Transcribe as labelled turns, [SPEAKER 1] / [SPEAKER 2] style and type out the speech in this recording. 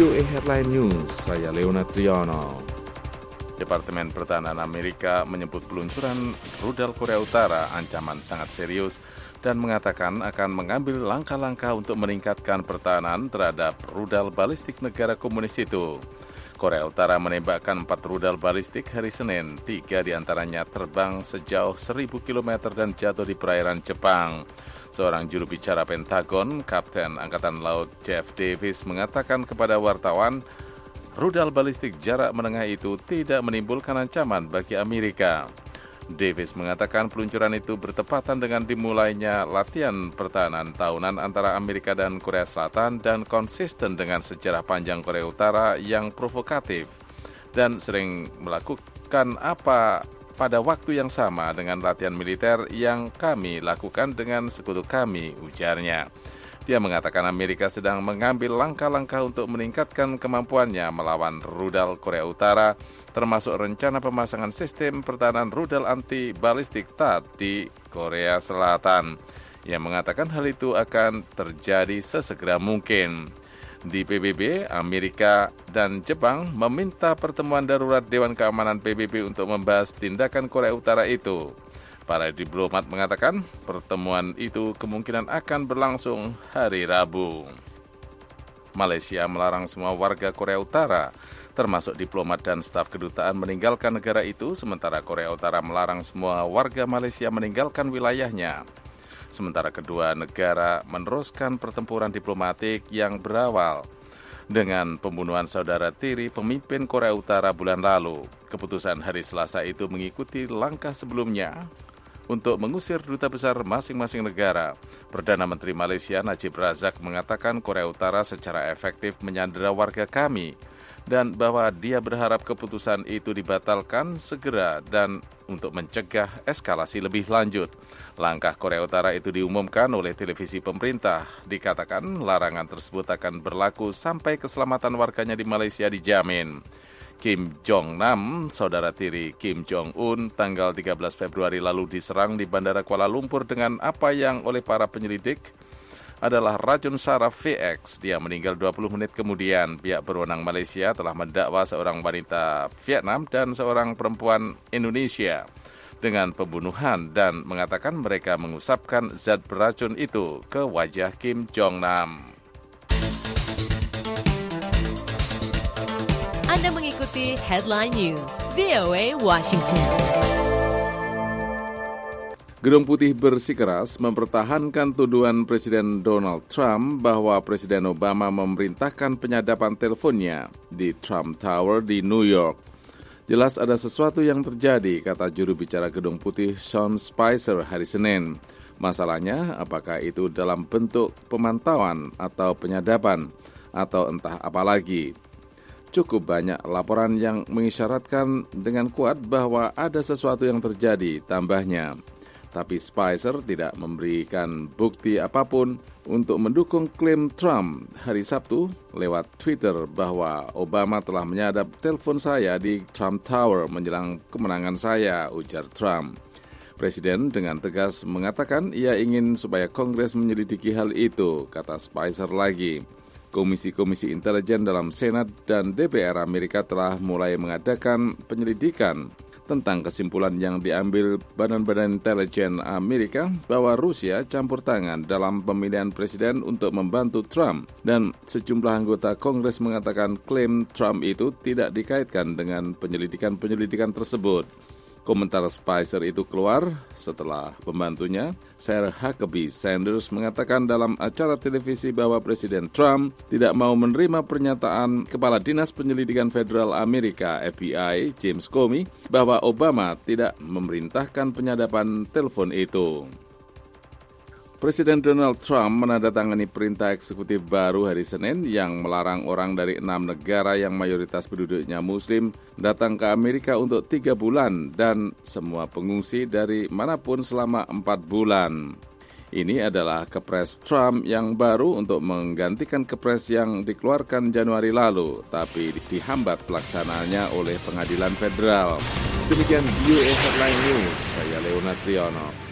[SPEAKER 1] VOA Headline News, saya Leona Triano.
[SPEAKER 2] Departemen Pertahanan Amerika menyebut peluncuran rudal Korea Utara ancaman sangat serius dan mengatakan akan mengambil langkah-langkah untuk meningkatkan pertahanan terhadap rudal balistik negara komunis itu. Korea Utara menembakkan 4 rudal balistik hari Senin, 3 diantaranya terbang sejauh 1.000 km dan jatuh di perairan Jepang. Seorang juru bicara Pentagon, Kapten Angkatan Laut Jeff Davis mengatakan kepada wartawan, rudal balistik jarak menengah itu tidak menimbulkan ancaman bagi Amerika. Davis mengatakan peluncuran itu bertepatan dengan dimulainya latihan pertahanan tahunan antara Amerika dan Korea Selatan dan konsisten dengan sejarah panjang Korea Utara yang provokatif dan sering melakukan apa pada waktu yang sama dengan latihan militer yang kami lakukan dengan sekutu kami, ujarnya. Dia mengatakan Amerika sedang mengambil langkah-langkah untuk meningkatkan kemampuannya melawan rudal Korea Utara, termasuk rencana pemasangan sistem pertahanan rudal anti-balistik THAAD di Korea Selatan. Ia mengatakan hal itu akan terjadi sesegera mungkin. Di PBB, Amerika dan Jepang meminta pertemuan darurat Dewan Keamanan PBB untuk membahas tindakan Korea Utara itu. Para diplomat mengatakan pertemuan itu kemungkinan akan berlangsung hari Rabu. Malaysia melarang semua warga Korea Utara, termasuk diplomat dan staf kedutaan meninggalkan negara itu, sementara Korea Utara melarang semua warga Malaysia meninggalkan wilayahnya. Sementara kedua negara meneruskan pertempuran diplomatik yang berawal dengan pembunuhan saudara tiri pemimpin Korea Utara bulan lalu. Keputusan hari Selasa itu mengikuti langkah sebelumnya untuk mengusir duta besar masing-masing negara. Perdana Menteri Malaysia Najib Razak mengatakan Korea Utara secara efektif menyandera warga kami dan bahwa dia berharap keputusan itu dibatalkan segera dan untuk mencegah eskalasi lebih lanjut. Langkah Korea Utara itu diumumkan oleh televisi pemerintah. Dikatakan larangan tersebut akan berlaku sampai keselamatan warganya di Malaysia dijamin. Kim Jong-nam, saudara tiri Kim Jong-un, tanggal 13 Februari lalu diserang di Bandara Kuala Lumpur dengan apa yang oleh para penyelidik adalah racun saraf VX. Dia meninggal 20 menit kemudian. Pihak berwenang Malaysia telah mendakwa seorang wanita Vietnam dan seorang perempuan Indonesia dengan pembunuhan dan mengatakan mereka mengusapkan zat beracun itu ke wajah Kim Jong-nam.
[SPEAKER 3] Anda mengikuti Headline News, VOA Washington.
[SPEAKER 1] Gedung Putih bersikeras mempertahankan tuduhan Presiden Donald Trump bahwa Presiden Obama memerintahkan penyadapan teleponnya di Trump Tower di New York. Jelas ada sesuatu yang terjadi, kata juru bicara Gedung Putih Sean Spicer hari Senin. Masalahnya, apakah itu dalam bentuk pemantauan atau penyadapan, atau entah apa lagi. Cukup banyak laporan yang mengisyaratkan dengan kuat bahwa ada sesuatu yang terjadi, tambahnya. Tapi Spicer tidak memberikan bukti apapun untuk mendukung klaim Trump hari Sabtu lewat Twitter bahwa Obama telah menyadap telepon saya di Trump Tower menjelang kemenangan saya, ujar Trump. Presiden dengan tegas mengatakan ia ingin supaya Kongres menyelidiki hal itu, kata Spicer lagi. Komisi-komisi intelijen dalam Senat dan DPR Amerika telah mulai mengadakan penyelidikan tentang kesimpulan yang diambil badan-badan intelijen Amerika bahwa Rusia campur tangan dalam pemilihan presiden untuk membantu Trump, dan sejumlah anggota Kongres mengatakan klaim Trump itu tidak dikaitkan dengan penyelidikan tersebut. Komentar Spicer itu keluar setelah pembantunya, Sarah Huckabee Sanders, mengatakan dalam acara televisi bahwa Presiden Trump tidak mau menerima pernyataan Kepala Dinas Penyelidikan Federal Amerika FBI, James Comey, bahwa Obama tidak memerintahkan penyadapan telepon itu. Presiden Donald Trump menandatangani perintah eksekutif baru hari Senin yang melarang orang dari 6 negara yang mayoritas penduduknya Muslim datang ke Amerika untuk 3 bulan dan semua pengungsi dari manapun selama 4 bulan. Ini adalah kepres Trump yang baru untuk menggantikan kepres yang dikeluarkan Januari lalu, tapi dihambat pelaksanaannya oleh pengadilan federal. Demikian VOA Headline News, saya Leona Triano.